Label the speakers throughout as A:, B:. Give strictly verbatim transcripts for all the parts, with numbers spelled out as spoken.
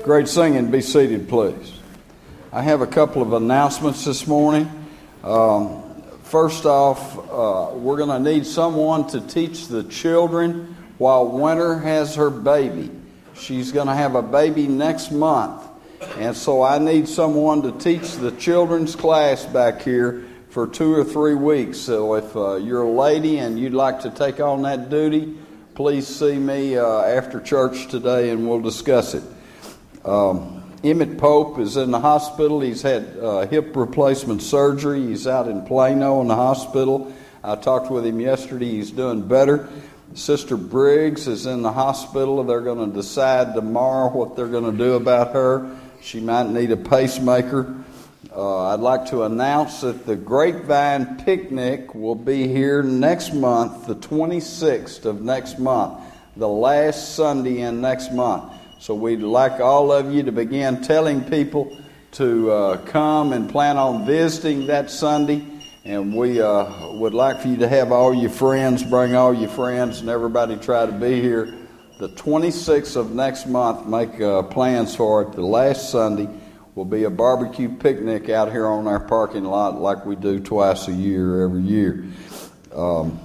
A: Great singing. Be seated, please. I have a couple of announcements this morning. Um, first off, uh, we're going to need someone to teach the children while Winter has her baby. She's going to have a baby next month. And so I need someone to teach the children's class back here for two or three weeks. So if uh, you're a lady and you'd like to take on that duty, please see me uh, after church today and we'll discuss it. Um, Emmett Pope is in the hospital. He's had uh, hip replacement surgery. He's out in Plano in the hospital. I talked with him yesterday. He's doing better. Sister Briggs is in the hospital. They're going to decide tomorrow what they're going to do about her. She might need a pacemaker. Uh, I'd like to announce that the Grapevine Picnic will be here next month, the twenty-sixth of next month, the last Sunday in next month. So we'd like all of you to begin telling people to uh, come and plan on visiting that Sunday. And we uh, would like for you to have all your friends, bring all your friends, and everybody try to be here. The twenty-sixth of next month, make uh, plans for it. The last Sunday will be a barbecue picnic out here on our parking lot like we do twice a year, every year. Um,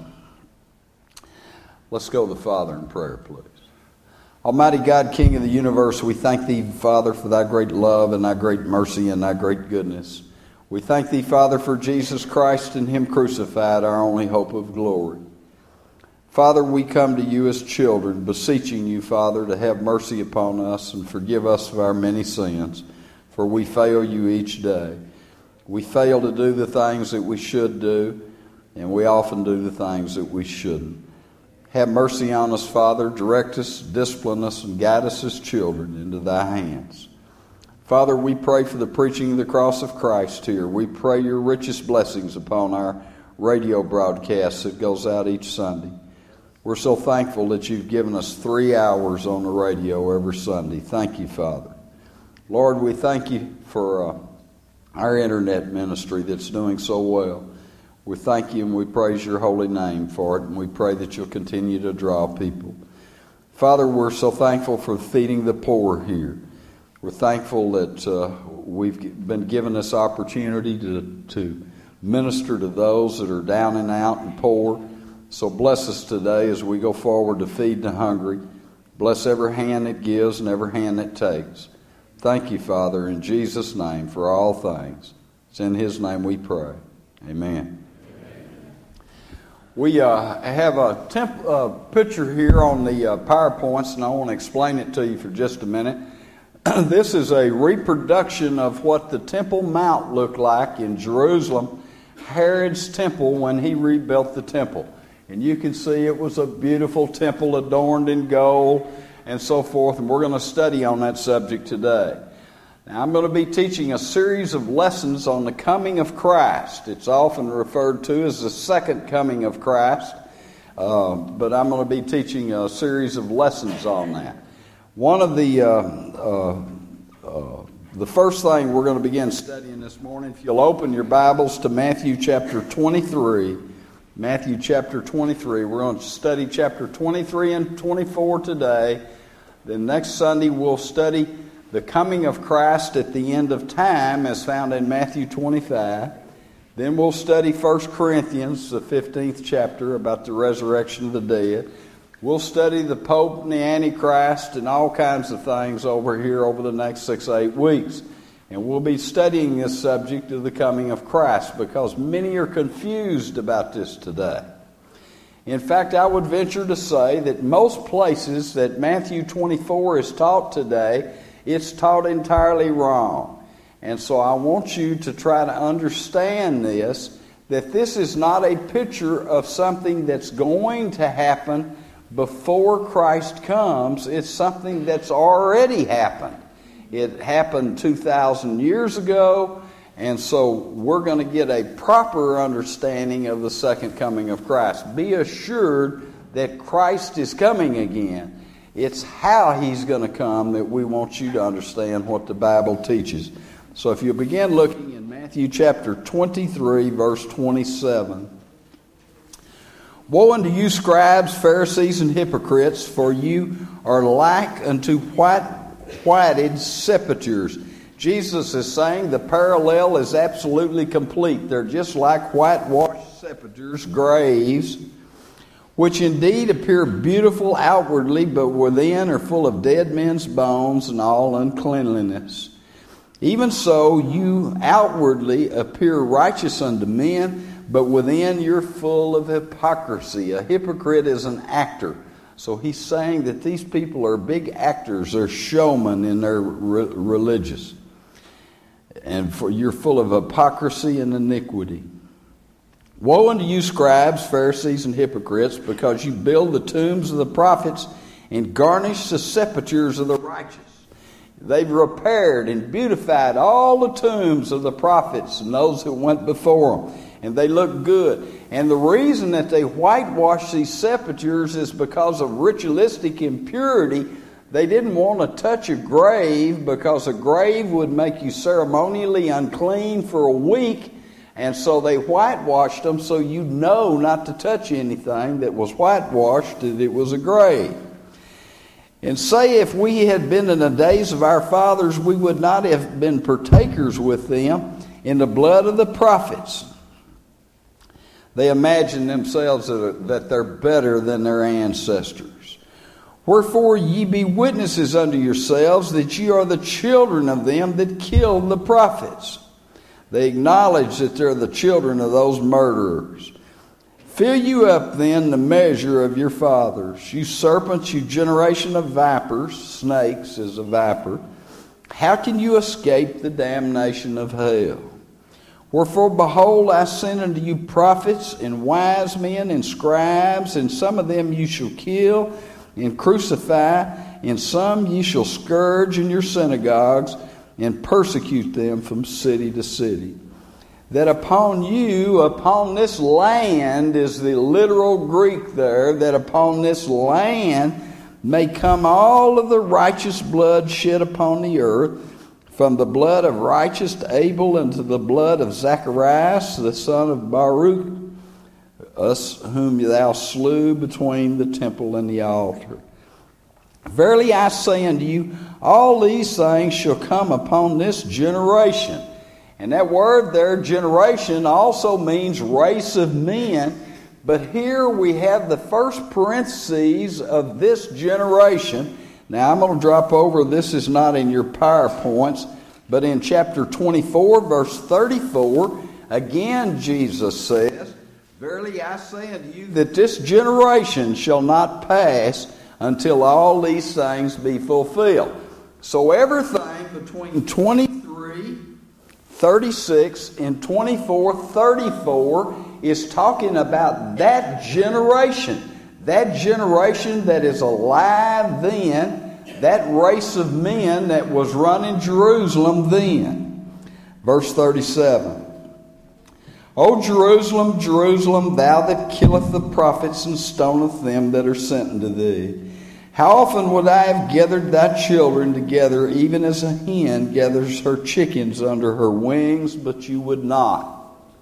A: let's go to the Father in prayer, please. Almighty God, King of the universe, we thank Thee, Father, for Thy great love and Thy great mercy and Thy great goodness. We thank Thee, Father, for Jesus Christ and Him crucified, our only hope of glory. Father, we come to You as children, beseeching You, Father, to have mercy upon us and forgive us of our many sins, for we fail You each day. We fail to do the things that we should do, and we often do the things that we shouldn't. Have mercy on us, Father. Direct us, discipline us, and guide us as children into Thy hands. Father, we pray for the preaching of the cross of Christ here. We pray Your richest blessings upon our radio broadcast that goes out each Sunday. We're so thankful that You've given us three hours on the radio every Sunday. Thank You, Father. Lord, we thank You for uh, our internet ministry that's doing so well. We thank You and we praise Your holy name for it, and we pray that You'll continue to draw people. Father, we're so thankful for feeding the poor here. We're thankful that uh, we've been given this opportunity to, to minister to those that are down and out and poor. So bless us today as we go forward to feed the hungry. Bless every hand that gives and every hand that takes. Thank You, Father, in Jesus' name for all things. It's in His name we pray. Amen. We uh, have a temp, uh, picture here on the uh, PowerPoints, and I want to explain it to you for just a minute. This is a reproduction of what the Temple Mount looked like in Jerusalem, Herod's temple when he rebuilt the temple. And you can see it was a beautiful temple adorned in gold and so forth, and we're going to study on that subject today. Now, I'm going to be teaching a series of lessons on the coming of Christ. It's often referred to as the second coming of Christ, uh, but I'm going to be teaching a series of lessons on that. One of the uh, uh, uh, the first thing we're going to begin studying this morning, if you'll open your Bibles to Matthew chapter twenty-three, Matthew chapter twenty-three. We're going to study chapter twenty-three and twenty-four today. Then next Sunday we'll study the coming of Christ at the end of time as found in Matthew twenty-five. Then we'll study First Corinthians, the fifteenth chapter, about the resurrection of the dead. We'll study the Pope and the Antichrist and all kinds of things over here over the next six, eight weeks. And we'll be studying this subject of the coming of Christ because many are confused about this today. In fact, I would venture to say that most places that Matthew twenty-four is taught today, it's taught entirely wrong. And so I want you to try to understand this, that this is not a picture of something that's going to happen before Christ comes. It's something that's already happened. It happened two thousand years ago, and so we're going to get a proper understanding of the second coming of Christ. Be assured that Christ is coming again. It's how He's going to come that we want you to understand what the Bible teaches. So if you begin looking in Matthew chapter twenty-three, verse twenty-seven. Woe unto you, scribes, Pharisees, and hypocrites, for you are like unto white whited sepulchres. Jesus is saying the parallel is absolutely complete. They're just like whitewashed sepulchres, graves, which indeed appear beautiful outwardly, but within are full of dead men's bones and all uncleanliness. Even so, you outwardly appear righteous unto men, but within you're full of hypocrisy. A hypocrite is an actor. So he's saying that these people are big actors. They're showmen in their re- religious. And for you're full of hypocrisy and iniquity. Woe unto you, scribes, Pharisees, and hypocrites, because you build the tombs of the prophets and garnish the sepulchres of the righteous. They've repaired and beautified all the tombs of the prophets and those who went before them. And they look good. And the reason that they whitewash these sepulchres is because of ritualistic impurity. They didn't want to touch a grave because a grave would make you ceremonially unclean for a week. And so they whitewashed them so you know not to touch anything that was whitewashed, that it was a grave. And say if we had been in the days of our fathers, we would not have been partakers with them in the blood of the prophets. They imagine themselves that they're better than their ancestors. Wherefore ye be witnesses unto yourselves that ye are the children of them that killed the prophets. They acknowledge that they're the children of those murderers. Fill you up then the measure of your fathers, you serpents, you generation of vipers. Snakes is a viper. How can you escape the damnation of hell? Wherefore, behold, I send unto you prophets and wise men and scribes, and some of them you shall kill and crucify, and some ye shall scourge in your synagogues and persecute them from city to city. That upon you, upon this land, is the literal Greek there, that upon this land may come all of the righteous blood shed upon the earth, from the blood of righteous Abel unto the blood of Zacharias, the son of Baruch, us whom thou slew between the temple and the altar. Verily I say unto you, all these things shall come upon this generation. And that word there, generation, also means race of men. But here we have the first parentheses of this generation. Now I'm going to drop over, this is not in your PowerPoints, but in chapter twenty-four, verse thirty-four, again Jesus says, Verily I say unto you that this generation shall not pass until all these things be fulfilled. So everything between twenty-three, thirty-six, and twenty-four, thirty-four is talking about that generation. That generation that is alive then, that race of men that was running Jerusalem then. Verse thirty-seven. O Jerusalem, Jerusalem, thou that killeth the prophets and stoneth them that are sent unto thee. How often would I have gathered thy children together, even as a hen gathers her chickens under her wings, but you would not.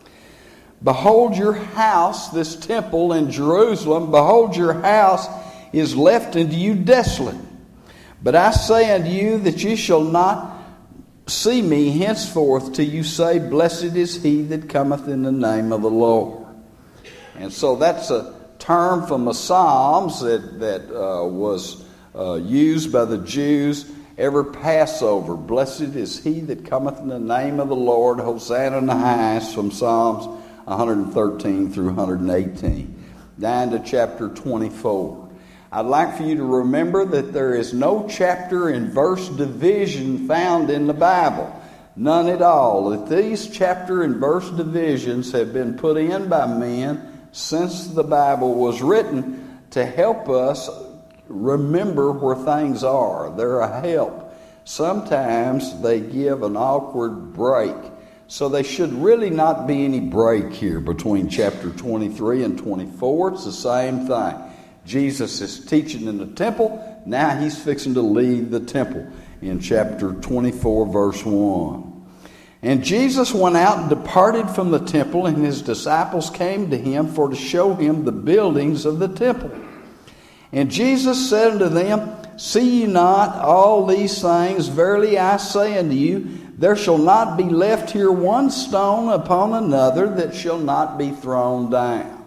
A: Behold your house, this temple in Jerusalem, behold your house is left unto you desolate. But I say unto you that ye shall not see me henceforth till you say, Blessed is he that cometh in the name of the Lord. And so that's a term from the Psalms that, that uh, was uh, used by the Jews every Passover. Blessed is he that cometh in the name of the Lord. Hosanna in the highest, from Psalms one thirteen through one eighteen. Down to chapter twenty-four. I'd like for you to remember that there is no chapter and verse division found in the Bible. None at all. That these chapter and verse divisions have been put in by men since the Bible was written to help us remember where things are. They're a help. Sometimes they give an awkward break. So there should really not be any break here between chapter twenty-three and twenty-four. It's the same thing. Jesus is teaching in the temple. Now he's fixing to leave the temple in chapter twenty-four, verse one. And Jesus went out and departed from the temple, and his disciples came to him for to show him the buildings of the temple. And Jesus said unto them, See ye not all these things? Verily I say unto you, there shall not be left here one stone upon another that shall not be thrown down.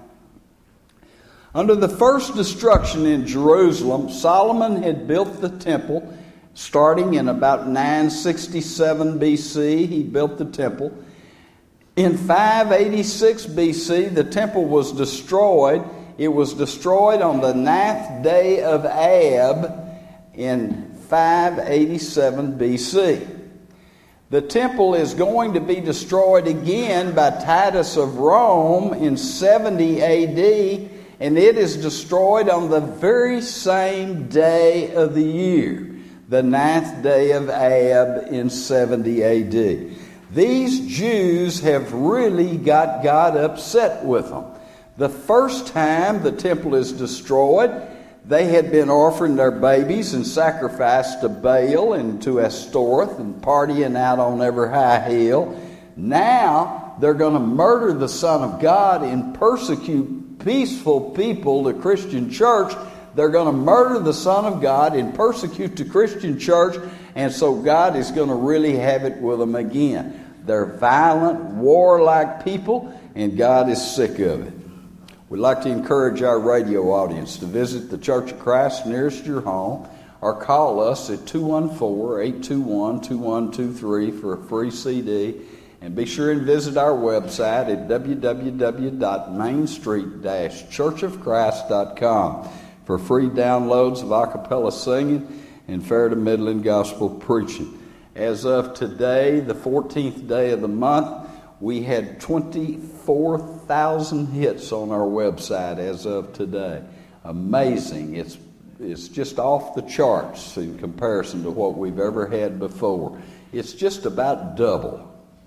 A: Under the first destruction in Jerusalem, Solomon had built the temple starting in about nine sixty-seven B C. He built the temple. In five eighty-six B C, the temple was destroyed. It was destroyed on the ninth day of Ab in five eighty-seven B C. The temple is going to be destroyed again by Titus of Rome in seventy A D, and it is destroyed on the very same day of the year, the ninth day of Ab in seventy A D. These Jews have really got God upset with them. The first time the temple is destroyed, they had been offering their babies and sacrifice to Baal and to Ashtoreth and partying out on every high hill. Now they're going to murder the Son of God and persecute peaceful people, the Christian church. They're going to murder the Son of God and persecute the Christian church, and so God is going to really have it with them again. They're violent, warlike people, and God is sick of it. We'd like to encourage our radio audience to visit the Church of Christ nearest your home or call us at two one four, eight two one, two one two three for a free C D. And be sure and visit our website at w w w dot main street dash church of christ dot com for free downloads of a cappella singing and fair to middling gospel preaching. As of today, the fourteenth day of the month, we had twenty-four thousand hits on our website as of today. Amazing. It's it's just off the charts in comparison to what we've ever had before. It's just about double.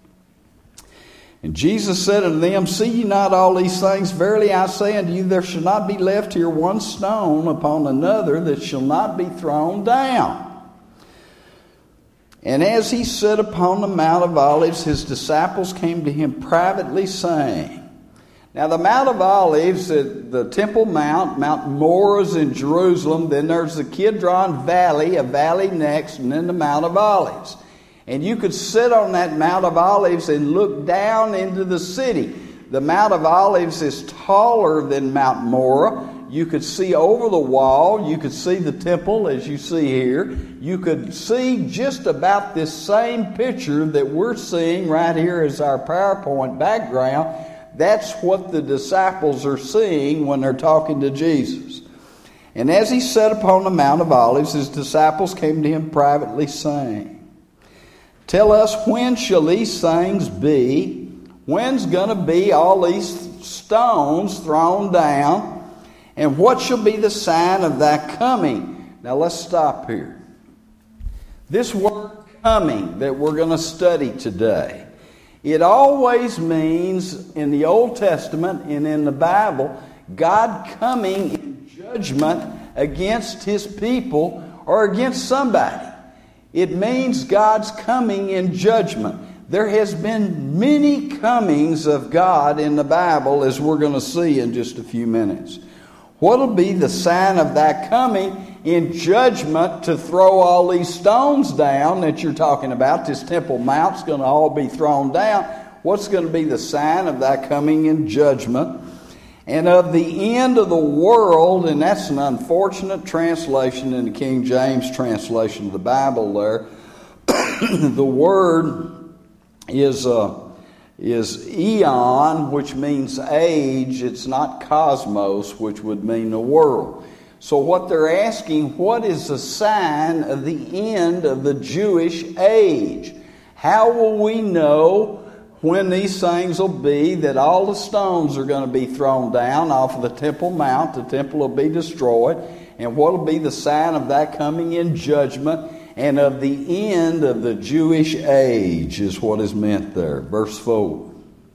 A: And Jesus said unto them, See ye not all these things? Verily I say unto you, there shall not be left here one stone upon another that shall not be thrown down. And as he sat upon the Mount of Olives, his disciples came to him privately, saying, Now the Mount of Olives, the, the Temple Mount, Mount Moriah is in Jerusalem. Then there's the Kidron Valley, a valley next, and then the Mount of Olives. And you could sit on that Mount of Olives and look down into the city. The Mount of Olives is taller than Mount Moriah. You could see over the wall. You could see the temple as you see here. You could see just about this same picture that we're seeing right here as our PowerPoint background. That's what the disciples are seeing when they're talking to Jesus. And as he sat upon the Mount of Olives, his disciples came to him privately, saying, Tell us, when shall these things be? When's going to be all these stones thrown down? And what shall be the sign of thy coming? Now let's stop here. This word coming that we're going to study today, it always means in the Old Testament and in the Bible, God coming in judgment against his people or against somebody. It means God's coming in judgment. There has been many comings of God in the Bible, as we're going to see in just a few minutes. What will be the sign of thy coming in judgment to throw all these stones down that you're talking about? This Temple Mount's going to all be thrown down. What's going to be the sign of thy coming in judgment? And of the end of the world, and that's an unfortunate translation in the King James translation of the Bible there. The word is uh, is eon, which means age. It's not cosmos, which would mean the world. So what they're asking, what is the sign of the end of the Jewish age? How will we know when these things will be, that all the stones are going to be thrown down off of the Temple Mount, the temple will be destroyed, and what will be the sign of that coming in judgment and of the end of the Jewish age is what is meant there. Verse four.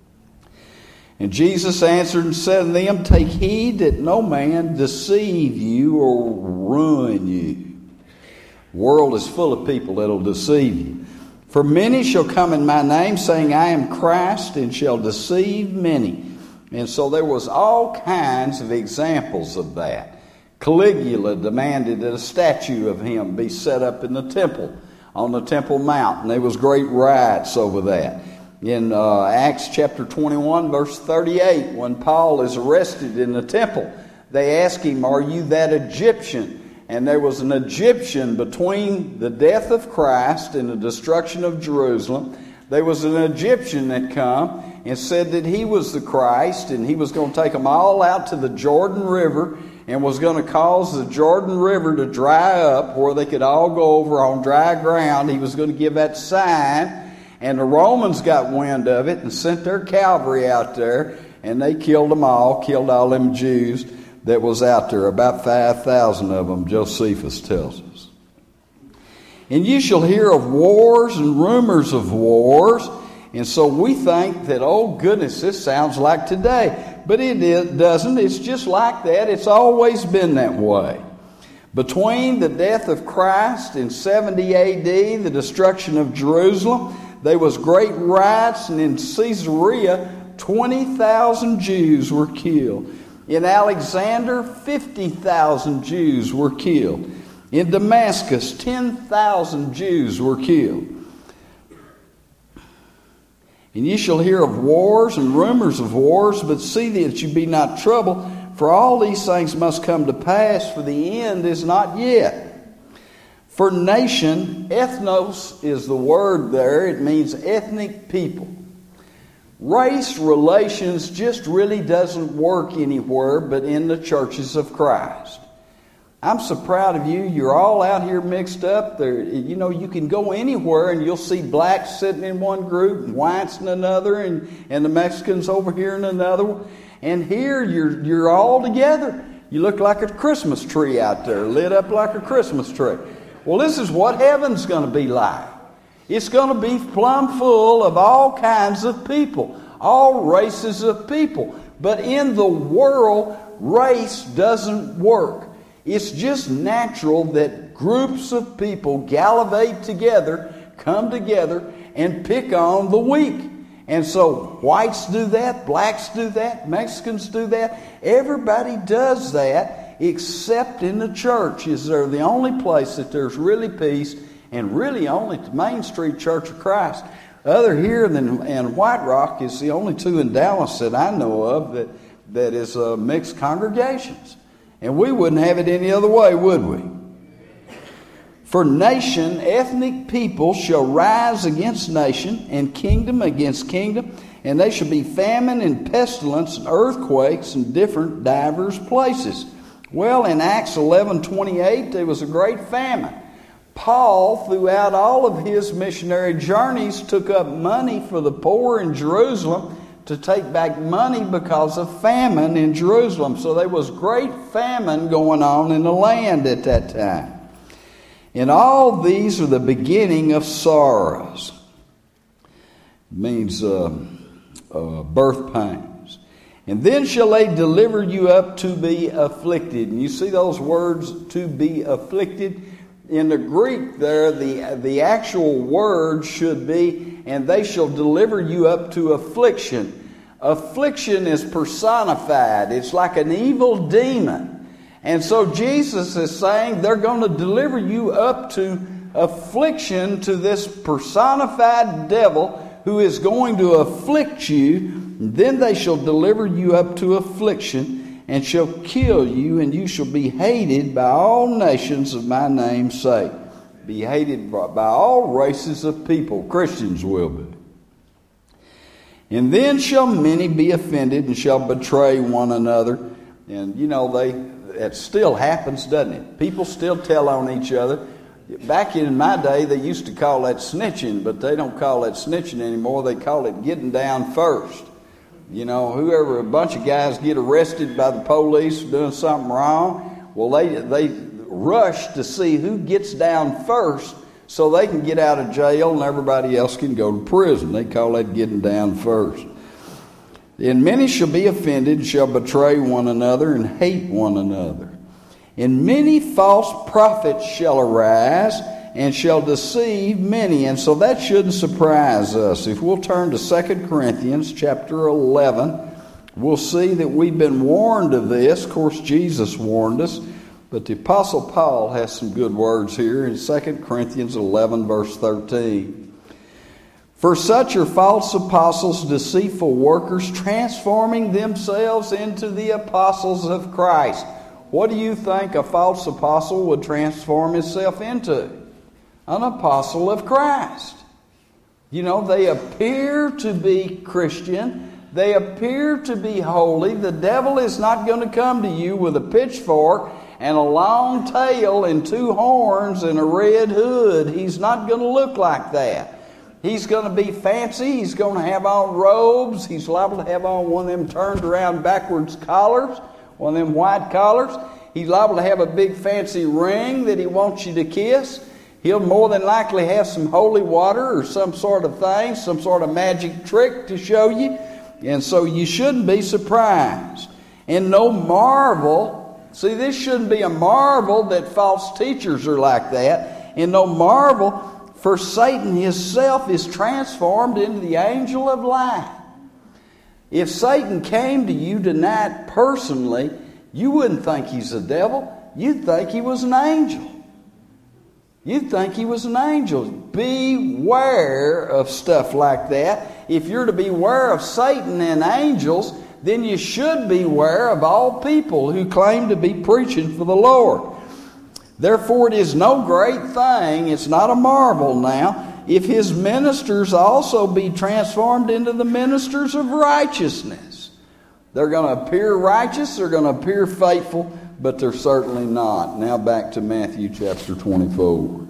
A: And Jesus answered and said unto them, Take heed that no man deceive you or ruin you. The world is full of people that will deceive you. For many shall come in my name, saying, I am Christ, and shall deceive many. And so there was all kinds of examples of that. Caligula demanded that a statue of him be set up in the temple, on the Temple Mount, and there was great riots over that. In uh, Acts chapter twenty-one, verse thirty-eight, when Paul is arrested in the temple, they ask him, "Are you that Egyptian?" And there was an Egyptian between the death of Christ and the destruction of Jerusalem. There was an Egyptian that come and said that he was the Christ, and he was going to take them all out to the Jordan River and was going to cause the Jordan River to dry up where they could all go over on dry ground. He was going to give that sign, and the Romans got wind of it and sent their cavalry out there, and they killed them all, killed all them Jews that was out there, about five thousand of them, Josephus tells us. And you shall hear of wars and rumors of wars. And so we think that, oh goodness, this sounds like today. But it is, doesn't. It's just like that. It's always been that way. Between the death of Christ in seventy A D, the destruction of Jerusalem, there was great riots, and in Caesarea, twenty thousand Jews were killed. In Alexander, fifty thousand Jews were killed. In Damascus, ten thousand Jews were killed. And ye shall hear of wars and rumors of wars, but see that you be not troubled, for all these things must come to pass, for the end is not yet. For nation, ethnos is the word there. It means ethnic people. Race relations just really doesn't work anywhere but in the churches of Christ. I'm so proud of you. You're all out here mixed up. There, you know, you can go anywhere and you'll see blacks sitting in one group and whites in another, and, and the Mexicans over here in another one. And here you're you're all together. You look like a Christmas tree out there, lit up like a Christmas tree. Well, this is what heaven's going to be like. It's going to be plumb full of all kinds of people, all races of people. But in the world, race doesn't work. It's just natural that groups of people gallivate together, come together, and pick on the weak. And so whites do that, blacks do that, Mexicans do that. Everybody does that except in the church. Is there the only place that there's really peace, and really only the Main Street Church of Christ. Other here than and White Rock is the only two in Dallas that I know of that, that is uh, mixed congregations. And we wouldn't have it any other way, would we? For nation, ethnic people shall rise against nation, and kingdom against kingdom, and they shall be famine and pestilence and earthquakes in different divers places. Well, in Acts eleven twenty-eight, there was a great famine. Paul, throughout all of his missionary journeys, took up money for the poor in Jerusalem to take back money because of famine in Jerusalem. So there was great famine going on in the land at that time. And all these are the beginning of sorrows. It means uh, uh, birth pains. And then shall they deliver you up to be afflicted. And you see those words, to be afflicted? In the Greek there, the, the actual word should be, and they shall deliver you up to affliction. Affliction is personified. It's like an evil demon. And so Jesus is saying they're going to deliver you up to affliction, to this personified devil who is going to afflict you. And then they shall deliver you up to affliction, and shall kill you, and you shall be hated by all nations of my name's sake. Be hated by, by all races of people. Christians will be. And then shall many be offended, and shall betray one another. And you know, they it still happens, doesn't it? People still tell on each other. Back in my day, they used to call that snitching, but they don't call that snitching anymore. They call it getting down first. You know, whoever, a bunch of guys get arrested by the police for doing something wrong, well, they they rush to see who gets down first so they can get out of jail and everybody else can go to prison. They call that getting down first. And many shall be offended, and shall betray one another, and hate one another. And many false prophets shall arise, and shall deceive many. And so that shouldn't surprise us. If we'll turn to Second Corinthians chapter eleven, we'll see that we've been warned of this. Of course, Jesus warned us. But the Apostle Paul has some good words here in Second Corinthians eleven, verse thirteen. For such are false apostles, deceitful workers, transforming themselves into the apostles of Christ. What do you think a false apostle would transform himself into? An apostle of Christ. You know, they appear to be Christian. They appear to be holy. The devil is not going to come to you with a pitchfork and a long tail and two horns and a red hood. He's not going to look like that. He's going to be fancy. He's going to have on robes. He's liable to have on one of them turned around backwards collars, one of them white collars. He's liable to have a big fancy ring that he wants you to kiss. He'll more than likely have some holy water or some sort of thing, some sort of magic trick to show you. And so you shouldn't be surprised. And no marvel, see, this shouldn't be a marvel that false teachers are like that. And no marvel, for Satan himself is transformed into the angel of light. If Satan came to you tonight personally, you wouldn't think he's a devil. You'd think he was an angel. You'd think he was an angel. Beware of stuff like that. If you're to beware of Satan and angels, then you should beware of all people who claim to be preaching for the Lord. Therefore, it is no great thing, it's not a marvel now, if his ministers also be transformed into the ministers of righteousness. They're going to appear righteous, they're going to appear faithful, but they're certainly not. Now back to Matthew chapter twenty-four.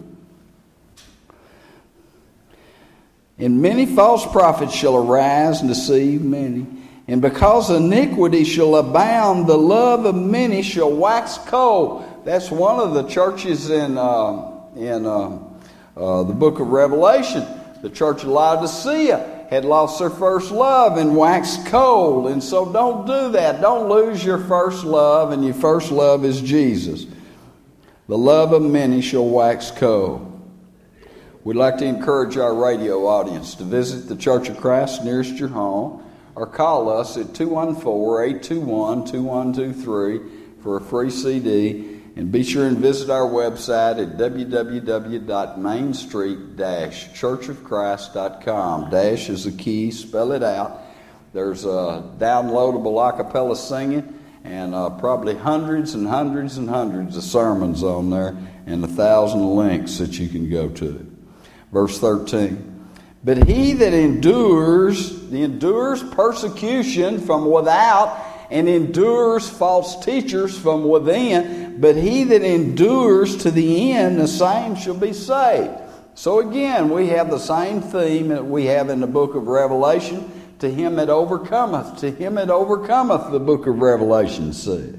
A: And many false prophets shall arise and deceive many. And because iniquity shall abound, the love of many shall wax cold. That's one of the churches in uh, in uh, uh, the book of Revelation. The church of Laodicea had lost their first love and waxed cold. And so don't do that. Don't lose your first love, and your first love is Jesus. The love of many shall wax cold. We'd like to encourage our radio audience to visit the Church of Christ nearest your home, or call us at two one four, eight two one, two one two three for a free C D. And be sure and visit our website at w w w dot main street dash church of christ dot com. Dash is the key. Spell it out. There's a downloadable a cappella singing and uh, probably hundreds and hundreds and hundreds of sermons on there and a thousand links that you can go to. Verse thirteen. But he that endures, endures persecution from without, and endures false teachers from within, but he that endures to the end, the same shall be saved. So again, we have the same theme that we have in the book of Revelation. To him that overcometh, to him that overcometh, the book of Revelation says.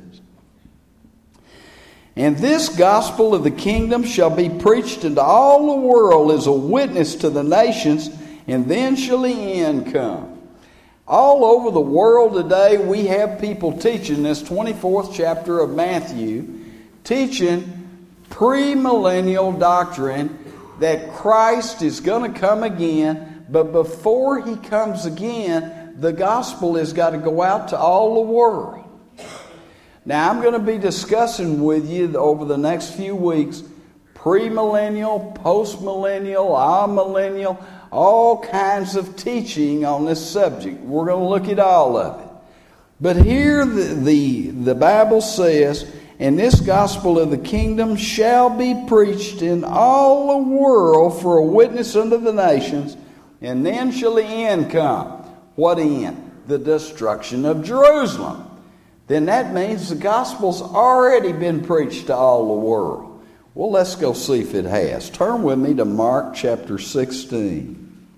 A: And this gospel of the kingdom shall be preached into all the world as a witness to the nations, and then shall the end come. All over the world today, we have people teaching this twenty-fourth chapter of Matthew, teaching premillennial doctrine that Christ is going to come again, but before he comes again, the gospel has got to go out to all the world. Now, I'm going to be discussing with you over the next few weeks premillennial, postmillennial, amillennial, all kinds of teaching on this subject. We're going to look at all of it. But here the, the, the Bible says, and this gospel of the kingdom shall be preached in all the world for a witness unto the nations, and then shall the end come. What end? The destruction of Jerusalem. Then that means the gospel's already been preached to all the world. Well, let's go see if it has. Turn with me to Mark chapter sixteen.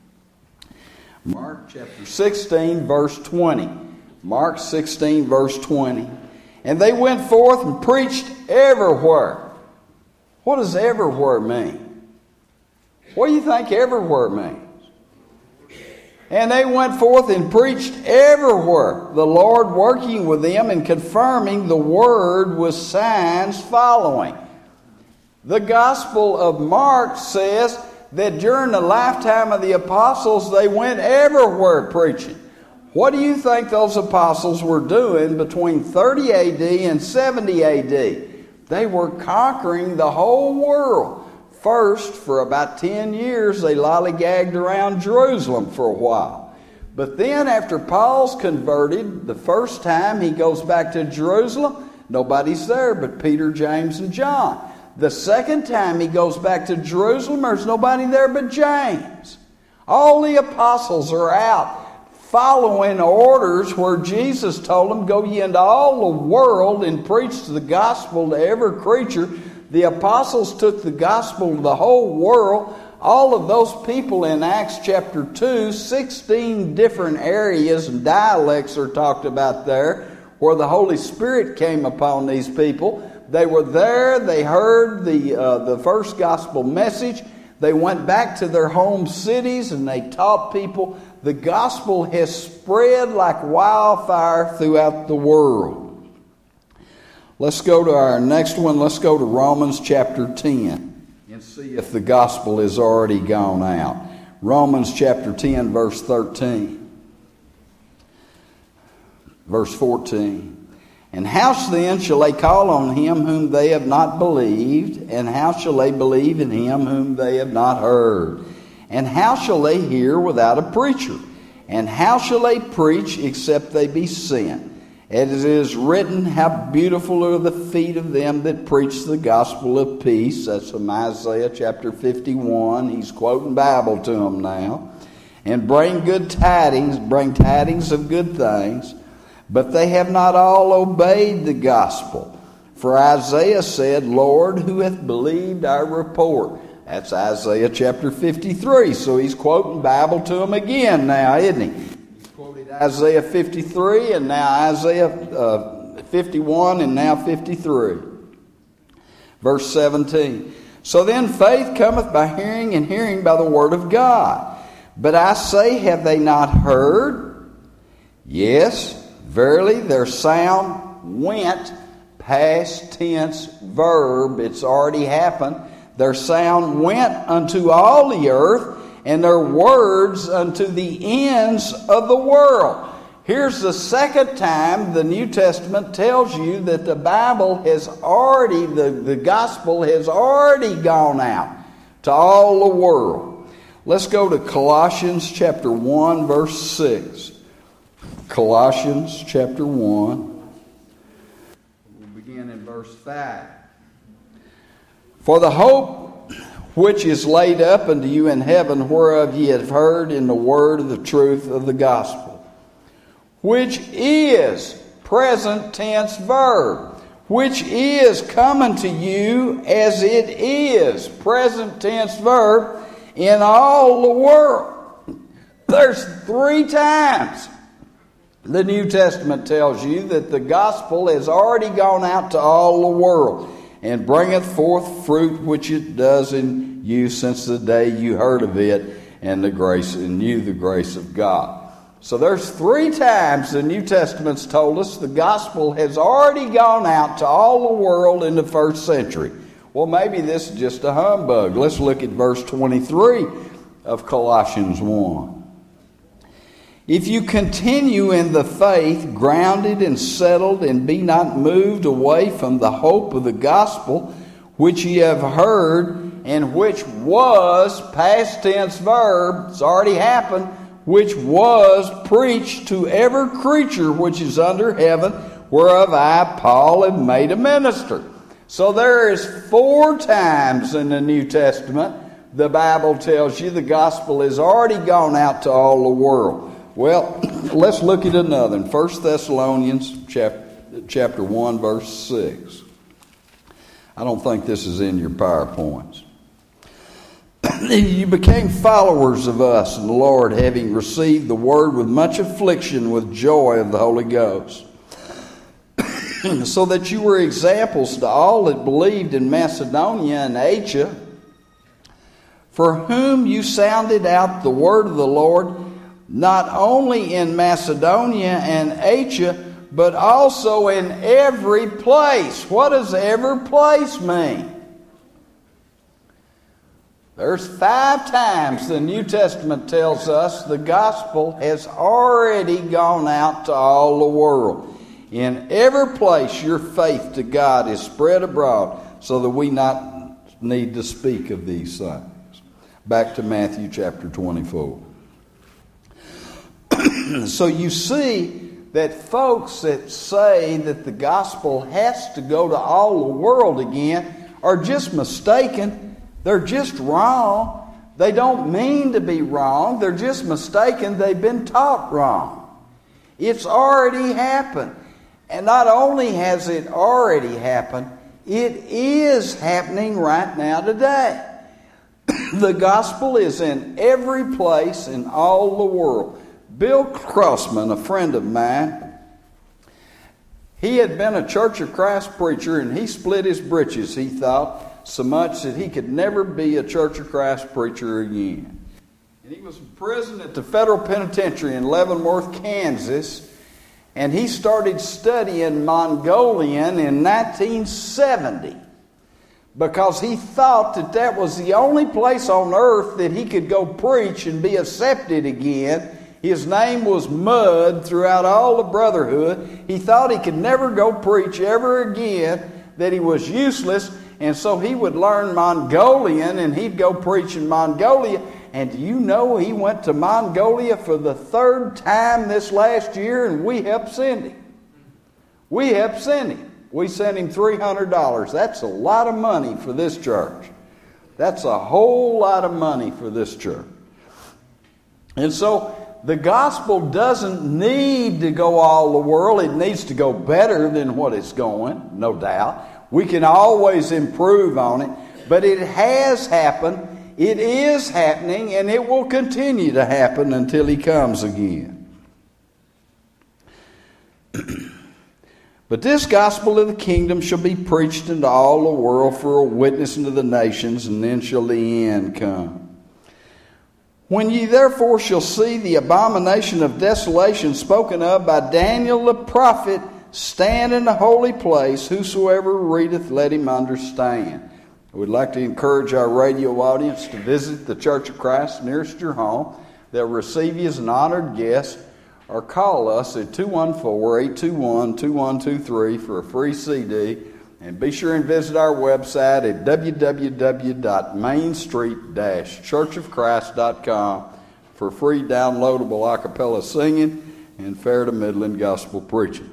A: Mark chapter sixteen, verse twenty. Mark sixteen, verse twenty. And they went forth and preached everywhere. What does everywhere mean? What do you think everywhere means? And they went forth and preached everywhere, the Lord working with them and confirming the word with signs following. The Gospel of Mark says that during the lifetime of the apostles, they went everywhere preaching. What do you think those apostles were doing between thirty A D and seventy A D? They were conquering the whole world. First, for about ten years, they lollygagged around Jerusalem for a while. But then after Paul's converted, the first time he goes back to Jerusalem, nobody's there but Peter, James, and John. The second time he goes back to Jerusalem, there's nobody there but James. All the apostles are out following orders where Jesus told them, go ye into all the world and preach the gospel to every creature. The apostles took the gospel to the whole world. All of those people in Acts chapter two, sixteen different areas and dialects are talked about there, where the Holy Spirit came upon these people. They were there, they heard the, uh, the first gospel message. They went back to their home cities and they taught people. The gospel has spread like wildfire throughout the world. Let's go to our next one. Let's go to Romans chapter ten and see if the gospel has already gone out. Romans chapter ten, verse thirteen. Verse fourteen. And how then shall they call on him whom they have not believed? And how shall they believe in him whom they have not heard? And how shall they hear without a preacher? And how shall they preach except they be sent? As it is written, how beautiful are the feet of them that preach the gospel of peace. That's from Isaiah chapter fifty-one. He's quoting Bible to them now. And bring good tidings, bring tidings of good things. But they have not all obeyed the gospel. For Isaiah said, Lord, who hath believed our report? That's Isaiah chapter fifty-three. So he's quoting Bible to them again now, isn't he? He's quoted Isaiah fifty-three and now Isaiah uh, fifty-one and now fifty-three. Verse seventeen. So then faith cometh by hearing, and hearing by the word of God. But I say, have they not heard? Yes. Verily, their sound went, past tense verb. It's already happened. Their sound went unto all the earth, and their words unto the ends of the world. Here's the second time the New Testament tells you that the Bible has already, the, the gospel has already gone out to all the world. Let's go to Colossians chapter one, verse six. Colossians chapter one. We'll begin in verse five. For the hope which is laid up unto you in heaven, whereof ye have heard in the word of the truth of the gospel, which is present tense verb, which is coming to you as it is present tense verb in all the world. There's three times the New Testament tells you that the gospel has already gone out to all the world, and bringeth forth fruit which it does in you since the day you heard of it, and the grace and knew the grace of God. So there's three times the New Testament's told us the gospel has already gone out to all the world in the first century. Well, maybe this is just a humbug. Let's look at verse twenty-three of Colossians one. If you continue in the faith, grounded and settled, and be not moved away from the hope of the gospel, which ye have heard, and which was, past tense verb, it's already happened, which was preached to every creature which is under heaven, whereof I, Paul, have made a minister. So there is four times in the New Testament the Bible tells you the gospel has already gone out to all the world. Well, let's look at another. In First Thessalonians chapter, chapter one, verse six. I don't think this is in your PowerPoints. You became followers of us in the Lord, having received the word with much affliction, with joy of the Holy Ghost, so that you were examples to all that believed in Macedonia and Asia, for whom you sounded out the word of the Lord, not only in Macedonia and Asia, but also in every place. What does every place mean? There's five times the New Testament tells us the gospel has already gone out to all the world. In every place your faith to God is spread abroad, so that we not need to speak of these things. Back to Matthew chapter twenty-four. So you see that folks that say that the gospel has to go to all the world again are just mistaken. They're just wrong. They don't mean to be wrong. They're just mistaken. They've been taught wrong. It's already happened. And not only has it already happened, it is happening right now today. The gospel is in every place in all the world. Bill Crossman, a friend of mine, he had been a Church of Christ preacher, and he split his britches, he thought, so much that he could never be a Church of Christ preacher again. And he was in prison at the federal penitentiary in Leavenworth, Kansas, and he started studying Mongolian in nineteen seventy because he thought that that was the only place on earth that he could go preach and be accepted again. His name was Mud throughout all the brotherhood. He thought he could never go preach ever again, that he was useless, and so he would learn Mongolian and he'd go preach in Mongolia. And do you know he went to Mongolia for the third time this last year, and we helped send him. We helped send him. We sent him three hundred dollars. That's a lot of money for this church. That's a whole lot of money for this church. And so the gospel doesn't need to go all the world. It needs to go better than what it's going, no doubt. We can always improve on it, but it has happened. It is happening, and it will continue to happen until He comes again. But this gospel of the kingdom shall be preached into all the world for a witness unto the nations, and then shall the end come. When ye therefore shall see the abomination of desolation spoken of by Daniel the prophet stand in the holy place, whosoever readeth, let him understand. I would like to encourage our radio audience to visit the Church of Christ nearest your home. They'll receive you as an honored guest, or call us at two one four, eight two one, two one two three for a free C D. And be sure and visit our website at w w w dot main street dash church of christ dot com for free downloadable a cappella singing and fair to middling gospel preaching.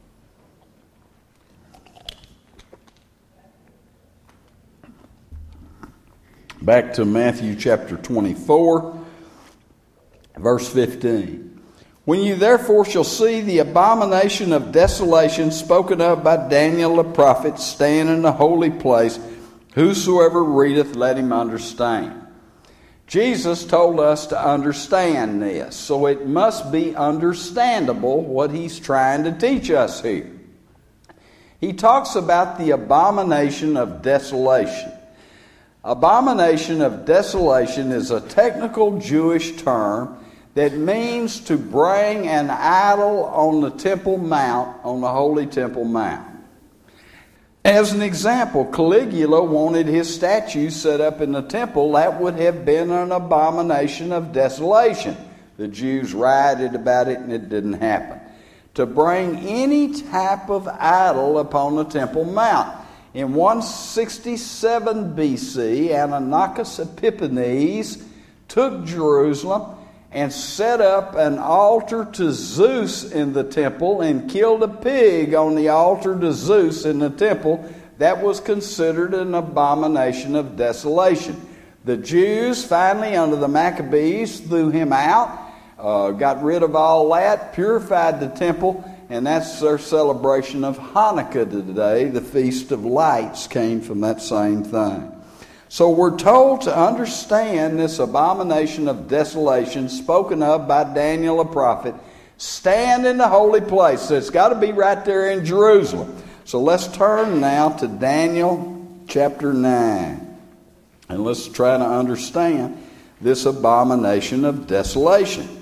A: Back to Matthew chapter twenty-four, verse fifteen. When you therefore shall see the abomination of desolation spoken of by Daniel the prophet stand in the holy place, whosoever readeth, let him understand. Jesus told us to understand this, so it must be understandable what He's trying to teach us here. He talks about the abomination of desolation. Abomination of desolation is a technical Jewish term that means to bring an idol on the Temple Mount, on the Holy Temple Mount. As an example, Caligula wanted his statue set up in the temple. That would have been an abomination of desolation. The Jews rioted about it and it didn't happen. To bring any type of idol upon the Temple Mount. In one sixty-seven B C, Antiochus Epiphanes took Jerusalem and set up an altar to Zeus in the temple and killed a pig on the altar to Zeus in the temple. That was considered an abomination of desolation. The Jews finally, under the Maccabees, threw him out, uh, got rid of all that, purified the temple, and that's their celebration of Hanukkah today. The Feast of Lights came from that same thing. So we're told to understand this abomination of desolation spoken of by Daniel the prophet. Stand in the holy place. So it's got to be right there in Jerusalem. So let's turn now to Daniel chapter nine. And let's try to understand this abomination of desolation.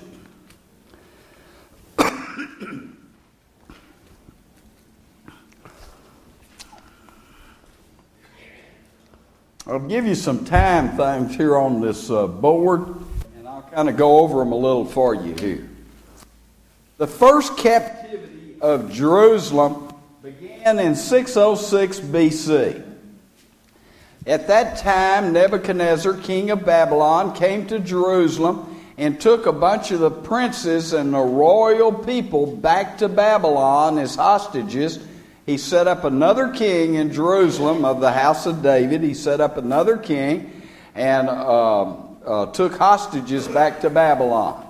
A: I'll give you some time things here on this uh, board, and I'll kind of go over them a little for you here. The first captivity of Jerusalem began in six oh six B C. At that time, Nebuchadnezzar, king of Babylon, came to Jerusalem and took a bunch of the princes and the royal people back to Babylon as hostages. He set up another king in Jerusalem of the house of David. He set up another king and uh, uh, took hostages back to Babylon.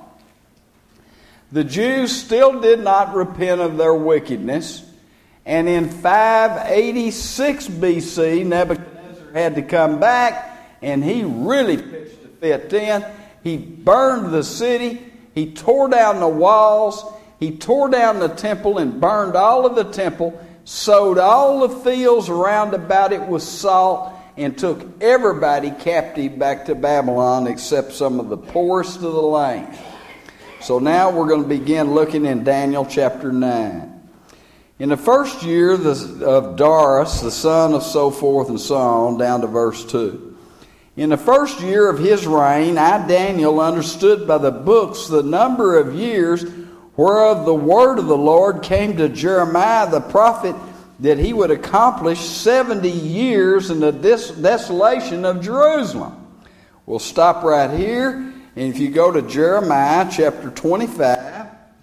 A: The Jews still did not repent of their wickedness, and in five eighty-six B C, Nebuchadnezzar had to come back, and he really pitched a fit then. He burned the city, he tore down the walls, he tore down the temple and burned all of the temple, sowed all the fields around about it with salt, and took everybody captive back to Babylon except some of the poorest of the land. So now we're going to begin looking in Daniel chapter nine. In the first year of Darius, the son of so forth and so on, down to verse two. In the first year of his reign, I, Daniel, understood by the books the number of years whereof the word of the Lord came to Jeremiah the prophet, that he would accomplish seventy years in the des- desolation of Jerusalem. We'll stop right here, and if you go to Jeremiah chapter twenty-five,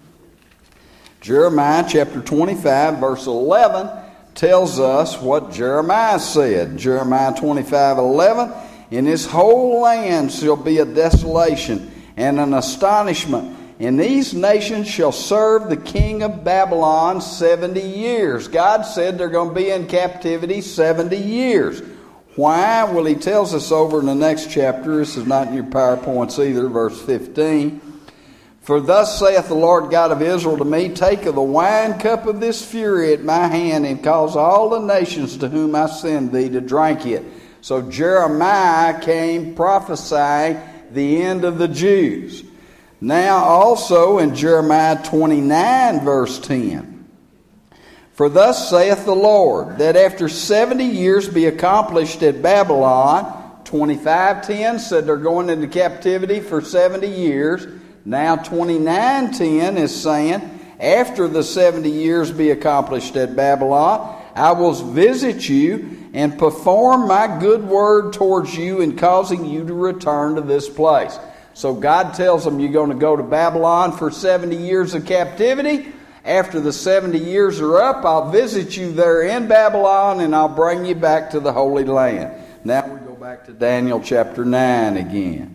A: Jeremiah chapter twenty-five, verse eleven, tells us what Jeremiah said. Jeremiah twenty-five, eleven, in this whole land shall be a desolation and an astonishment, and these nations shall serve the king of Babylon seventy years. God said they're going to be in captivity seventy years. Why? Well, he tells us over in the next chapter. This is not in your PowerPoints either, verse fifteen. For thus saith the Lord God of Israel to me, take of the wine cup of this fury at my hand, and cause all the nations to whom I send thee to drink it. So Jeremiah came prophesying the end of the Jews. Now also in Jeremiah twenty-nine, verse ten. For thus saith the Lord, that after seventy years be accomplished at Babylon, twenty-five ten said they're going into captivity for seventy years. Now twenty-nine ten is saying, after the seventy years be accomplished at Babylon, I will visit you and perform my good word towards you in causing you to return to this place. So God tells them you're going to go to Babylon for seventy years of captivity. After the seventy years are up, I'll visit you there in Babylon, and I'll bring you back to the Holy Land. Now we go back to Daniel chapter nine again.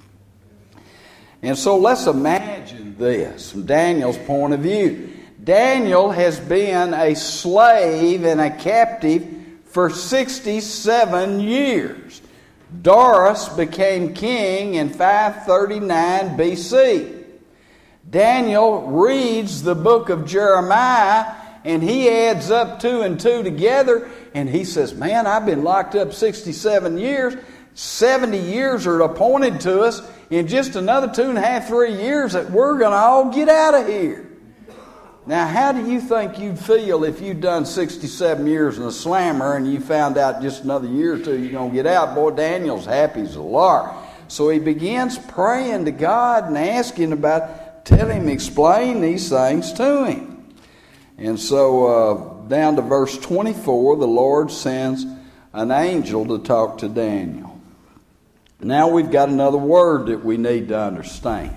A: And so let's imagine this from Daniel's point of view. Daniel has been a slave and a captive for sixty-seven years. Darius became king in five thirty-nine B C. Daniel reads the book of Jeremiah, and he adds up two and two together, and he says, man, I've been locked up sixty-seven years. seventy years are appointed to us. In just another two and a half, three years, that we're going to all get out of here. Now, how do you think you'd feel if you'd done sixty-seven years in a slammer and you found out just another year or two you're going to get out? Boy, Daniel's happy as a lark. So he begins praying to God and asking about, tell him, explain these things to him. And so uh, down to verse twenty-four, the Lord sends an angel to talk to Daniel. Now we've got another word that we need to understand.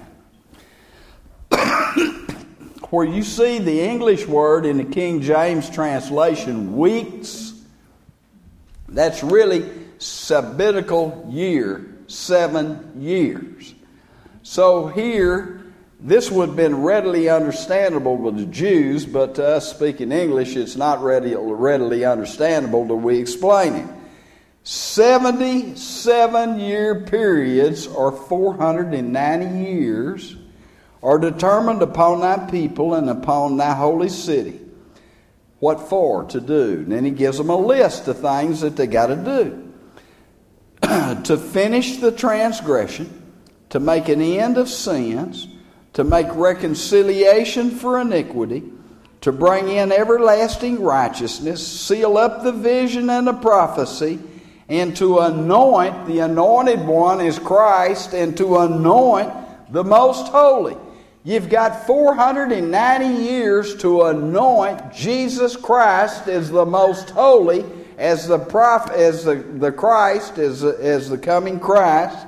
A: Where you see the English word in the King James translation, weeks, that's really sabbatical year, seven years. So here, this would have been readily understandable with the Jews, but to us speaking English, it's not ready, readily understandable till we explain it. seventy-seven year periods, or four hundred ninety years, are determined upon thy people and upon thy holy city. What for? To do. And then he gives them a list of things that they got to do. To finish the transgression, to make an end of sins, to make reconciliation for iniquity, to bring in everlasting righteousness, seal up the vision and the prophecy, and to anoint, the anointed one is Christ, and to anoint the most holy. You've got four hundred ninety years to anoint Jesus Christ as the most holy, as the prophet, as the, the Christ, as, as the coming Christ.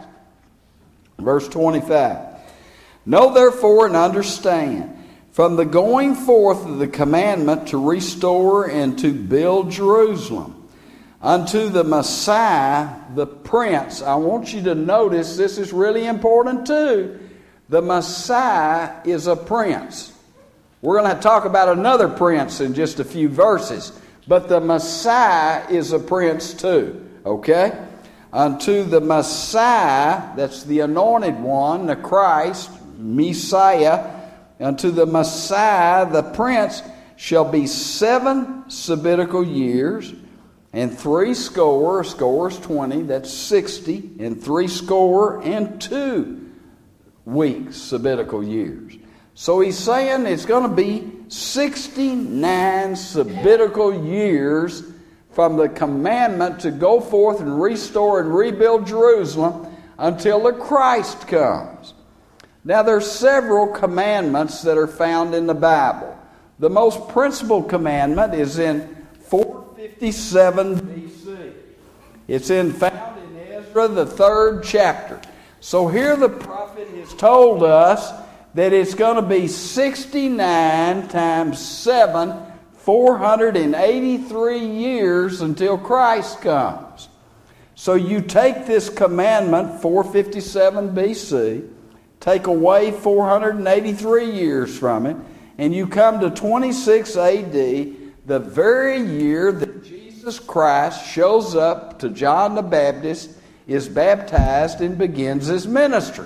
A: Verse twenty-five. Know therefore and understand, from the going forth of the commandment to restore and to build Jerusalem, unto the Messiah, the Prince. I want you to notice, this is really important too. The Messiah is a prince. We're going to talk about another prince in just a few verses. But the Messiah is a prince too. Okay? Unto the Messiah, that's the anointed one, the Christ, Messiah, unto the Messiah, the Prince, shall be seven sabbatical years, and three score, score is twenty, that's sixty, and three score and two weeks, sabbatical years. So he's saying it's going to be sixty-nine sabbatical years from the commandment to go forth and restore and rebuild Jerusalem until the Christ comes. Now there's several commandments that are found in the Bible. The most principal commandment is in four fifty-seven B C. It's in found in Ezra, the third chapter. So here the prophet has told us that it's going to be sixty-nine times seven, four hundred eighty-three years until Christ comes. So you take this commandment, four fifty-seven B C, take away four hundred eighty-three years from it, and you come to twenty-six A D, the very year that Jesus Christ shows up to John the Baptist, is baptized, and begins his ministry.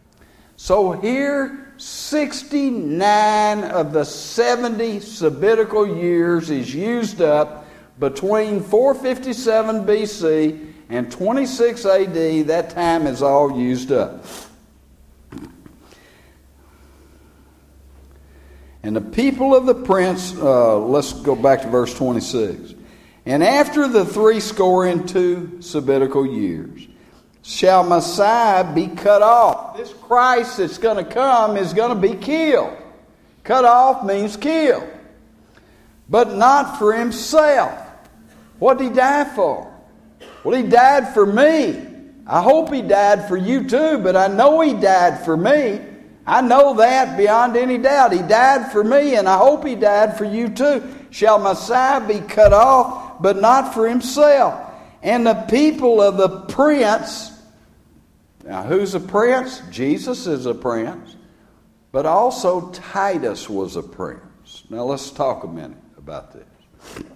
A: So here, sixty-nine of the seventy sabbatical years is used up between four fifty-seven B C and twenty-six A D. That time is all used up. And the people of the prince, uh, let's go back to verse twenty-six. And after the three score and two sabbatical years, shall Messiah be cut off. This Christ that's going to come is going to be killed. Cut off means killed. But not for himself. What did he die for? Well, he died for me. I hope he died for you too, but I know he died for me. I know that beyond any doubt. He died for me, and I hope he died for you too. Shall Messiah be cut off, but not for himself. And the people of the prince. Now, who's a prince? Jesus is a prince. But also Titus was a prince. Now, let's talk a minute about this.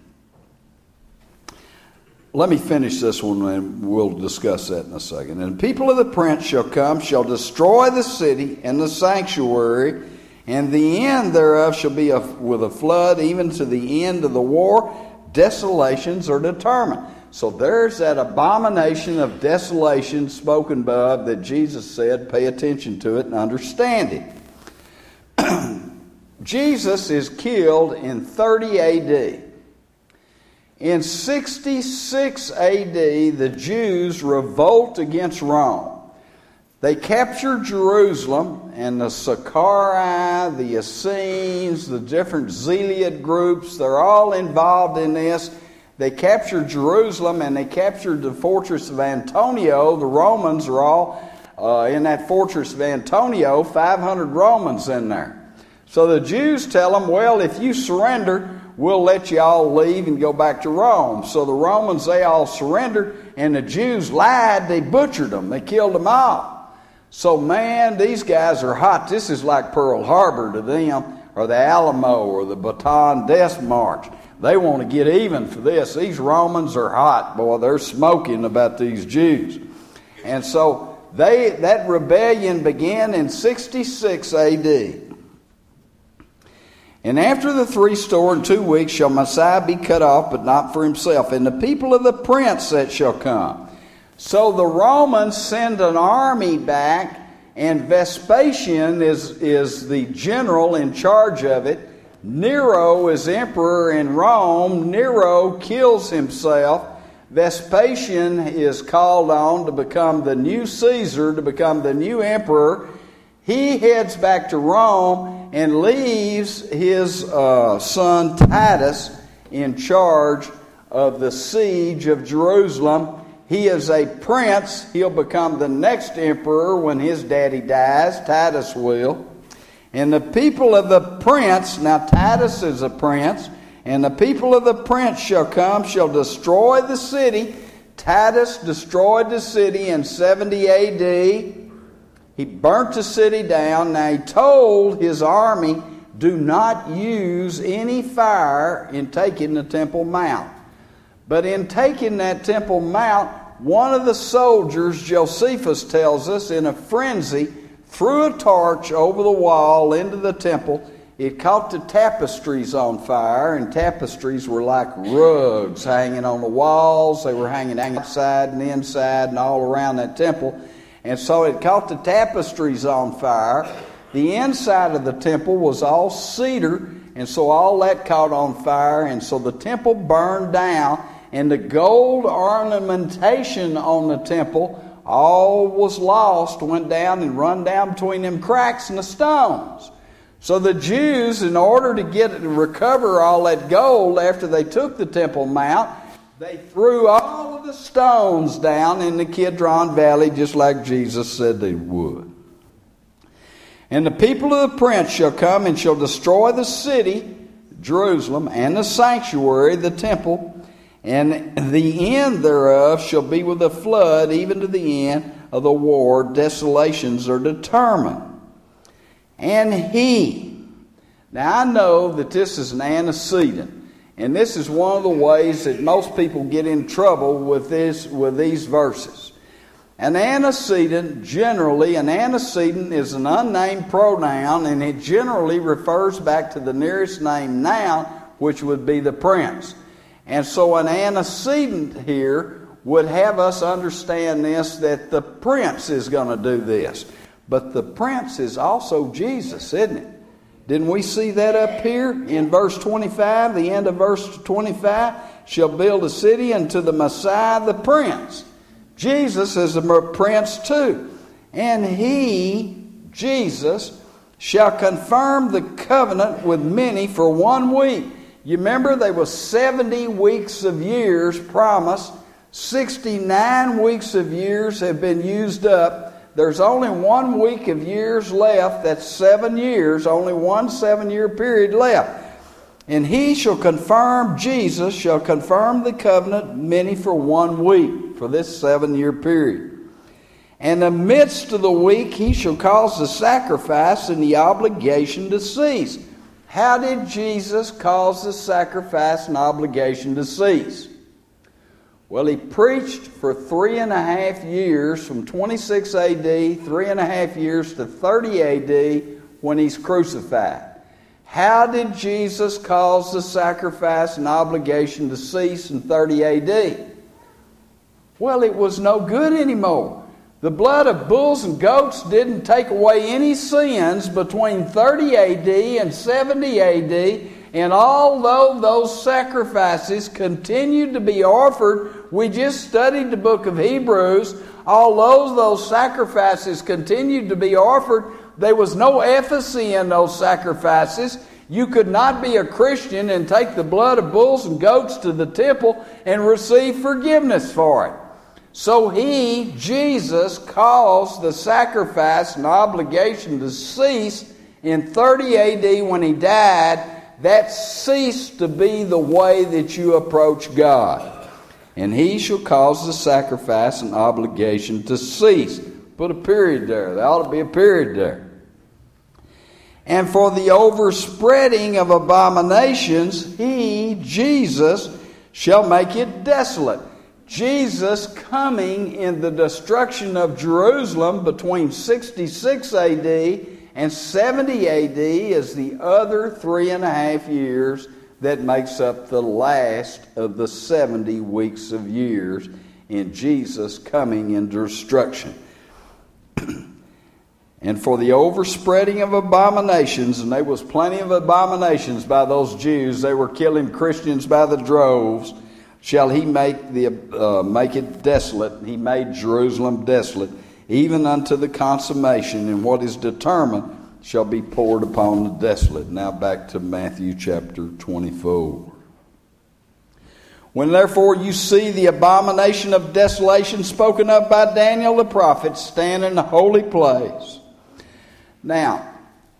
A: Let me finish this one and we'll discuss that in a second. And the people of the prince shall come, shall destroy the city and the sanctuary, and the end thereof shall be a, with a flood, even to the end of the war. Desolations are determined. So there's that abomination of desolation spoken of that Jesus said, pay attention to it and understand it. Jesus is killed in thirty A D. In sixty-six A D, the Jews revolt against Rome. They captured Jerusalem, and the Sicarii, the Essenes, the different Zealot groups, they're all involved in this. They captured Jerusalem, and they captured the fortress of Antonia. The Romans are all uh, in that fortress of Antonia, five hundred Romans in there. So the Jews tell them, well, if you surrender, we'll let you all leave and go back to Rome. So the Romans, they all surrendered, and the Jews lied. They butchered them. They killed them all. So, man, these guys are hot. This is like Pearl Harbor to them, or the Alamo, or the Bataan Death March. They want to get even for this. These Romans are hot, boy. They're smoking about these Jews. And so they that rebellion began in sixty-six A D. And after the three store and two weeks shall Messiah be cut off, but not for himself. And the people of the prince that shall come. So the Romans send an army back, and Vespasian is, is the general in charge of it. Nero is emperor in Rome. Nero kills himself. Vespasian is called on to become the new Caesar, to become the new emperor. he heads back to Rome and leaves his uh, son Titus in charge of the siege of Jerusalem. He is a prince. He'll become the next emperor when his daddy dies. Titus will. And the people of the prince, now Titus is a prince, and the people of the prince shall come, shall destroy the city. Titus destroyed the city in seventy A D. He burnt the city down. Now he told his army, do not use any fire in taking the Temple Mount. But in taking that Temple Mount, one of the soldiers, Josephus tells us, in a frenzy, threw a torch over the wall into the temple. It caught the tapestries on fire, and tapestries were like rugs hanging on the walls. They were hanging outside and inside and all around that temple. And so it caught the tapestries on fire. The inside of the temple was all cedar, and so all that caught on fire, and so the temple burned down, and the gold ornamentation on the temple all was lost, went down and run down between them cracks in the stones. So the Jews, in order to get to recover all that gold after they took the Temple Mount, they threw all of the stones down in the Kidron Valley, just like Jesus said they would. And the people of the prince shall come and shall destroy the city, Jerusalem, and the sanctuary, the temple, and the end thereof shall be with a flood, even to the end of the war. Desolations are determined. And he. Now I know that this is an antecedent. And this is one of the ways that most people get in trouble with this, with these verses. An antecedent, generally, an antecedent is an unnamed pronoun, and it generally refers back to the nearest named noun, which would be the prince. And so an antecedent here would have us understand this, that the prince is going to do this. But the prince is also Jesus, isn't it? Didn't we see that up here in verse twenty-five, the end of verse twenty-five? Shall build a city unto the Messiah, the prince. Jesus is a prince too. And he, Jesus, shall confirm the covenant with many for one week. You remember there was seventy weeks of years promised. sixty-nine weeks of years have been used up. There's only one week of years left. That's seven years. Only one seven-year period left. And he shall confirm, Jesus shall confirm the covenant many for one week, for this seven-year period. And in the midst of the week he shall cause the sacrifice and the obligation to cease. How did Jesus cause the sacrifice and obligation to cease? Well, he preached for three and a half years, from twenty-six A D, three and a half years to thirty A D, when he's crucified. How did Jesus cause the sacrifice and obligation to cease in thirty A D? Well, it was no good anymore. The blood of bulls and goats didn't take away any sins between thirty A D and seventy A D. And although those sacrifices continued to be offered, we just studied the book of Hebrews, although those sacrifices continued to be offered, there was no efficacy in those sacrifices. You could not be a Christian and take the blood of bulls and goats to the temple and receive forgiveness for it. So he, Jesus, caused the sacrifice and obligation to cease in thirty A D when he died. That ceased to be the way that you approach God. And he shall cause the sacrifice and obligation to cease. Put a period there. There ought to be a period there. And for the overspreading of abominations, he, Jesus, shall make it desolate. Jesus coming in the destruction of Jerusalem between sixty-six A D and seventy A D is the other three and a half years that makes up the last of the seventy weeks of years in Jesus coming in destruction. And for the overspreading of abominations, and there was plenty of abominations by those Jews, they were killing Christians by the droves, shall he make the uh, make it desolate. He made Jerusalem desolate. even unto the consummation, and what is determined shall be poured upon the desolate. Now back to Matthew chapter twenty-four. When therefore you see the abomination of desolation spoken of by Daniel the prophet stand in the holy place. Now,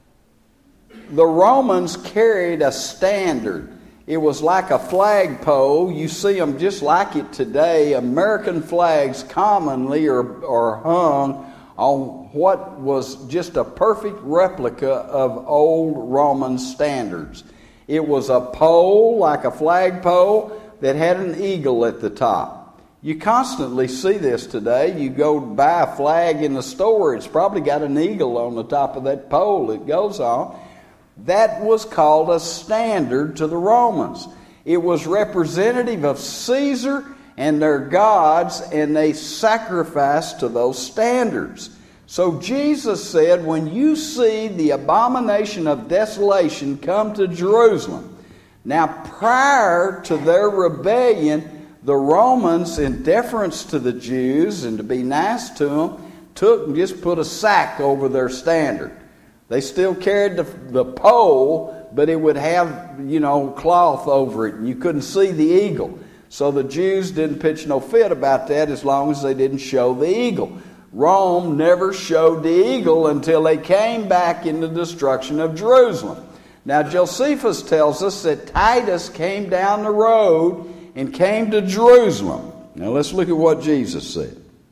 A: the Romans carried a standard. It was like a flagpole. You see them just like it today. American flags commonly are, are hung on what was just a perfect replica of old Roman standards. It was a pole, like a flagpole, that had an eagle at the top. You constantly see this today. You go buy a flag in the store, it's probably got an eagle on the top of that pole it goes on. That was called a standard to the Romans. It was representative of Caesar and their gods, and they sacrificed to those standards. So Jesus said, when you see the abomination of desolation come to Jerusalem. Now, prior to their rebellion, the Romans, in deference to the Jews and to be nice to them, took and just put a sack over their standard. They still carried the, the pole, but it would have, you know, cloth over it, and you couldn't see the eagle. So the Jews didn't pitch no fit about that as long as they didn't show the eagle. Rome never showed the eagle until they came back in the destruction of Jerusalem. Now, Josephus tells us that Titus came down the road and came to Jerusalem. Now, let's look at what Jesus said.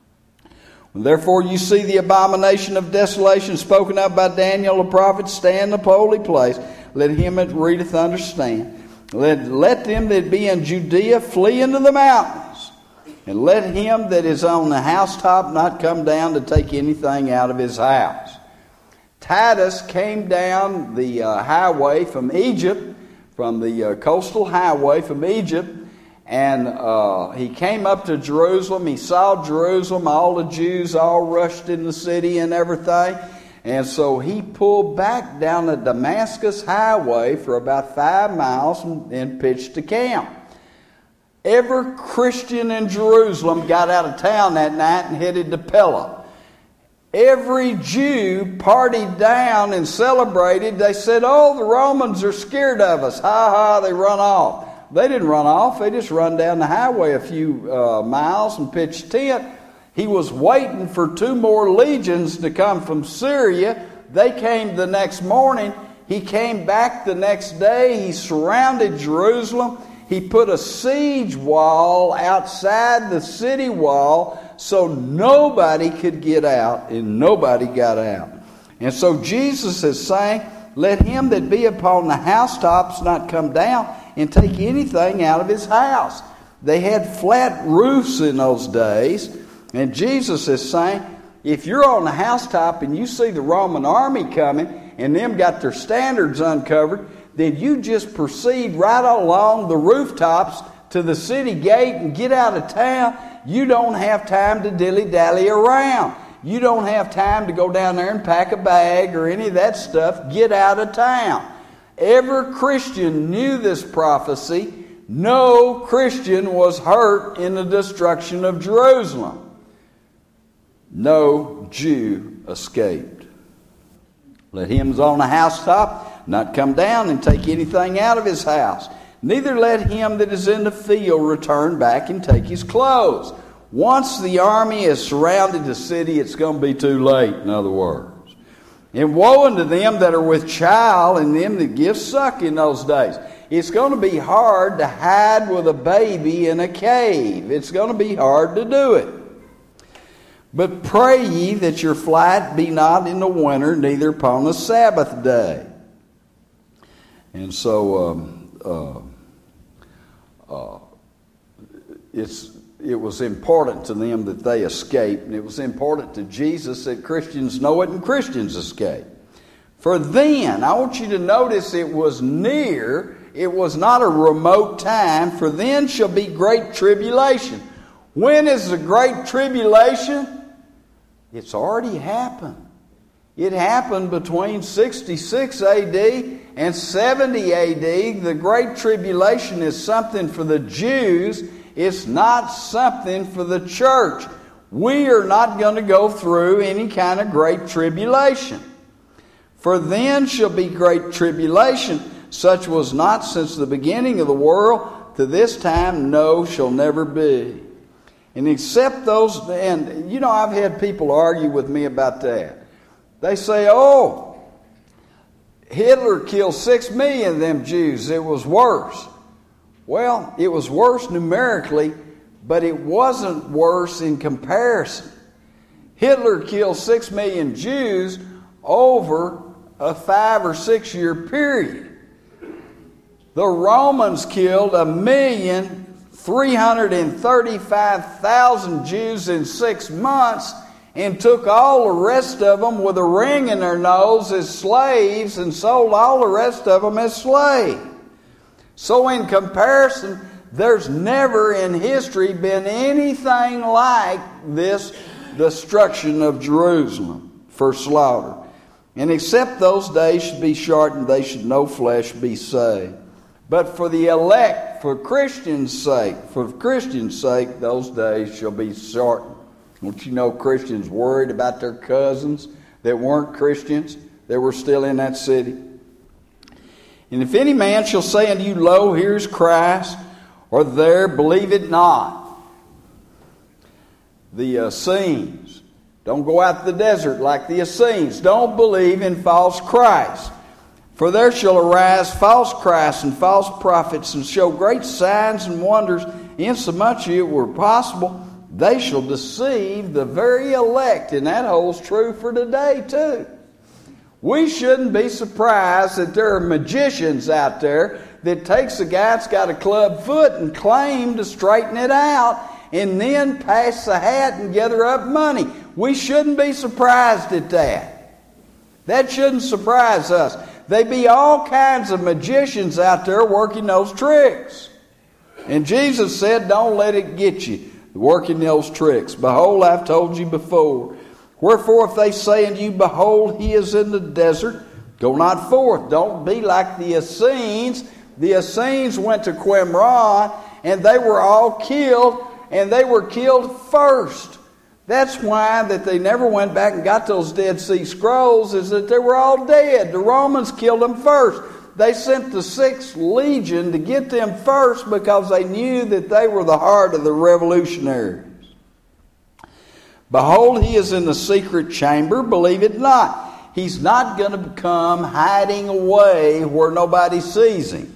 A: When therefore you see the abomination of desolation spoken of by Daniel the prophet stand in the holy place, let him that readeth understand. Let, let them that be in Judea flee into the mountains. And let him that is on the housetop not come down to take anything out of his house. Titus came down the uh, highway from Egypt, from the uh, coastal highway from Egypt, and uh, he came up to Jerusalem. He saw Jerusalem, all the Jews all rushed in the city and everything. And so he pulled back down the Damascus highway for about five miles and, and pitched a camp. Every Christian in Jerusalem got out of town that night and headed to Pella. Every Jew partied down and celebrated. They said, oh, the Romans are scared of us. Ha ha, they run off. They didn't run off. They just run down the highway a few uh, miles and pitched tent. He was waiting for two more legions to come from Syria. They came the next morning. He came back the next day. He surrounded Jerusalem. He put a siege wall outside the city wall so nobody could get out, and nobody got out. And so Jesus is saying, let him that be upon the housetops not come down and take anything out of his house. They had flat roofs in those days, and Jesus is saying, if you're on the housetop and you see the Roman army coming and them got their standards uncovered, then you just proceed right along the rooftops to the city gate and get out of town. You don't have time to dilly-dally around. You don't have time to go down there and pack a bag or any of that stuff. Get out of town. Every Christian knew this prophecy. No Christian was hurt in the destruction of Jerusalem. No Jew escaped. Let him that's on the housetop not come down and take anything out of his house. Neither let him that is in the field return back and take his clothes. Once the army has surrounded the city, it's going to be too late, in other words. And woe unto them that are with child and them that give suck in those days. It's going to be hard to hide with a baby in a cave. It's going to be hard to do it. But pray ye that your flight be not in the winter, neither upon the Sabbath day. And so um, uh, uh, it's it was important to them that they escaped, and it was important to Jesus that Christians know it and Christians escape. For then, I want you to notice it was near, it was not a remote time, for then shall be great tribulation. When is the great tribulation? It's already happened. It happened between sixty-six A D and seventy A D. The Great Tribulation is something for the Jews. It's not something for the church. We are not going to go through any kind of great tribulation. For then shall be great tribulation, such was not since the beginning of the world, to this time, no, shall never be. And except those, and you know, I've had people argue with me about that. They say, oh, Hitler killed six million of them Jews. It was worse. Well, it was worse numerically, but it wasn't worse in comparison. Hitler killed six million Jews over a five or six year period. The Romans killed a million three hundred thirty-five thousand Jews in six months and took all the rest of them with a ring in their nose as slaves and sold all the rest of them as slaves. So in comparison, there's never in history been anything like this destruction of Jerusalem for slaughter. And except those days should be shortened, they should no flesh be saved. But for the elect, for Christians' sake, for Christians' sake, those days shall be shortened. Don't you know Christians worried about their cousins that weren't Christians, that were still in that city? And if any man shall say unto you, lo, here's Christ, or there, believe it not. The Essenes. Don't go out to the desert like the Essenes. Don't believe in false Christ. For there shall arise false Christs and false prophets, and show great signs and wonders, insomuch it were possible, they shall deceive the very elect. And that holds true for today too. We shouldn't be surprised that there are magicians out there that takes a guy that's got a club foot and claim to straighten it out, and then pass the hat and gather up money. We shouldn't be surprised at that. That shouldn't surprise us. There be all kinds of magicians out there working those tricks. And Jesus said, don't let it get you, working those tricks. Behold, I've told you before. Wherefore, if they say unto you, behold, he is in the desert, go not forth. Don't be like the Essenes. The Essenes went to Qumran, and they were all killed, and they were killed first. That's why that they never went back and got those Dead Sea Scrolls, is that they were all dead. The Romans killed them first. They sent the Sixth Legion to get them first because they knew that they were the heart of the revolutionaries. Behold, he is in the secret chamber, believe it not. He's not going to come hiding away where nobody sees him.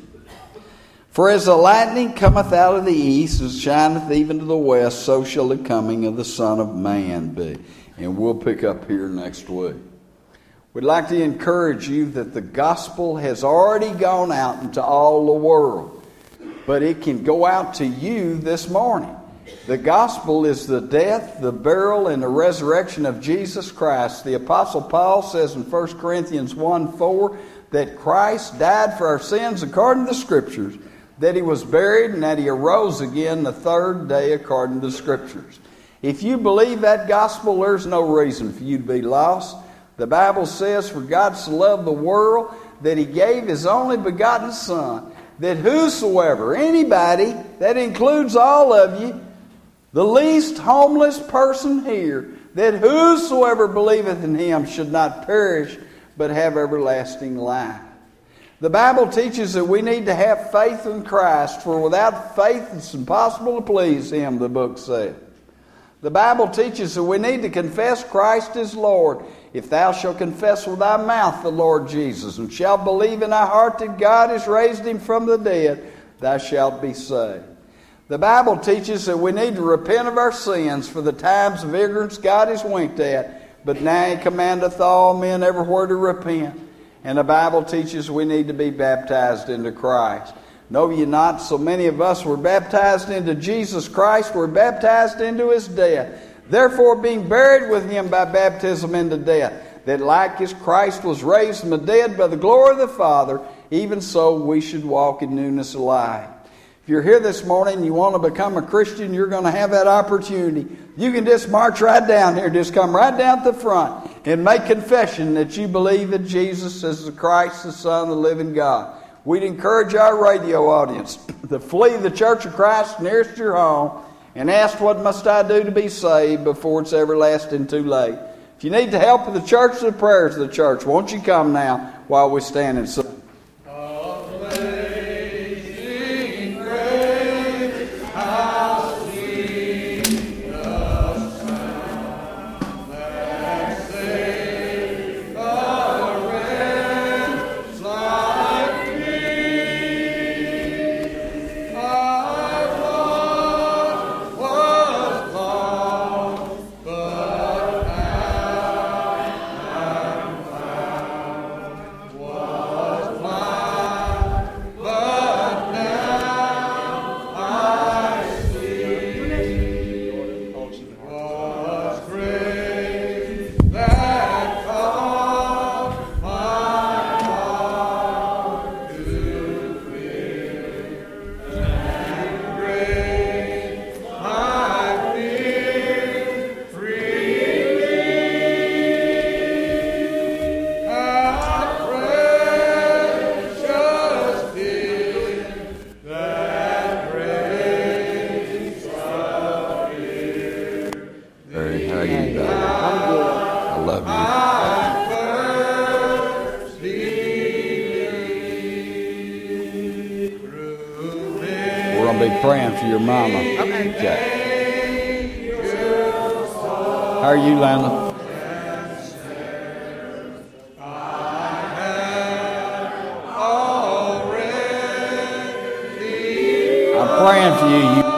A: For as the lightning cometh out of the east and shineth even to the west, so shall the coming of the Son of Man be. And we'll pick up here next week. We'd like to encourage you that the gospel has already gone out into all the world, but it can go out to you this morning. The gospel is the death, the burial, and the resurrection of Jesus Christ. The Apostle Paul says in First Corinthians one four that Christ died for our sins according to the Scriptures, that he was buried, and that he arose again the third day according to the Scriptures. If you believe that gospel, there's no reason for you to be lost. The Bible says, for God so loved the world that he gave his only begotten Son, that whosoever, anybody, that includes all of you, the least homeless person here, that whosoever believeth in him should not perish, but have everlasting life. The Bible teaches that we need to have faith in Christ, for without faith it's impossible to please him, the book says. The Bible teaches that we need to confess Christ as Lord. If thou shalt confess with thy mouth the Lord Jesus, and shalt believe in thy heart that God has raised him from the dead, thou shalt be saved. The Bible teaches that we need to repent of our sins, for the times of ignorance God has winked at, but now he commandeth all men everywhere to repent. And the Bible teaches we need to be baptized into Christ. Know ye not, so many of us were baptized into Jesus Christ, were baptized into his death. Therefore, being buried with him by baptism into death, that like as Christ was raised from the dead by the glory of the Father, even so we should walk in newness of life. If you're here this morning and you want to become a Christian, you're going to have that opportunity. You can just march right down here, just come right down to the front and make confession that you believe that Jesus is the Christ, the Son of the living God. We'd encourage our radio audience to flee the Church of Christ nearest your home and asked, "What must I do to be saved?" before it's everlasting too late. If you need the help of the church, the prayers of the church, won't you come now while we stand and sing? Praying for your mama.
B: Okay.
A: Okay. How are you, Lana? I'm praying for you. You